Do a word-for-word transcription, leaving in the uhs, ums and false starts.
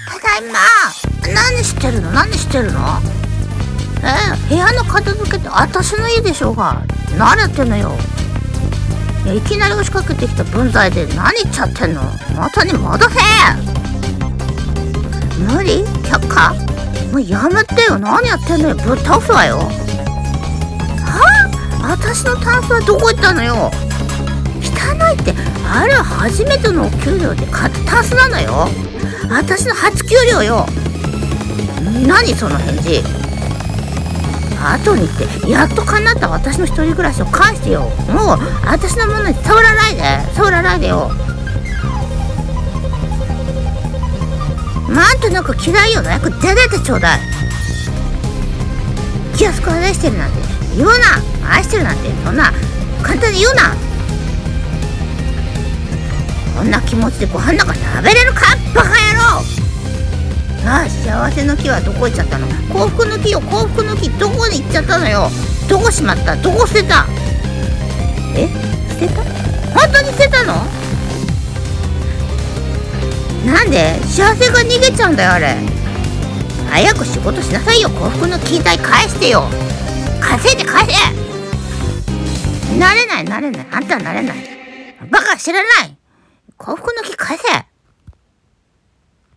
ただいま。何してるの何してるの。えー、部屋の片付けって私の家でしょうが。何やってんのよ。いや、いきなり押しかけてきた分際で何言っちゃってんの。元に戻せ。無理却下。もうやめてよ。何やってんのよ。ぶっ倒すわよ。はあ、私のタンスはどこ行ったのよ。汚いって、あれは初めてのお給料で買ったタンスなのよ。私の初給料よ。何その返事。後にってやっと叶った私の一人暮らしを返してよ。もう私のものに触らないで触らないでよ。なんとなく嫌いよ。早く出てってちょうだい。気安く愛してるなんて言うな。愛してるなんてそんな簡単に言うな。こんな気持ちでご飯なんか食べれるかバカ野郎。ああ、幸せの木はどこ行っちゃったの。幸福の木よ、幸福の木どこに行っちゃったのよ。どこしまった。どこ捨てた。え、捨てた。本当に捨てたの。なんで幸せが逃げちゃうんだよあれ。早く仕事しなさいよ。幸福の木代返してよ。稼いで返せ。なれないなれない。あんたはなれない。バカ知らない。幸福の木返せ。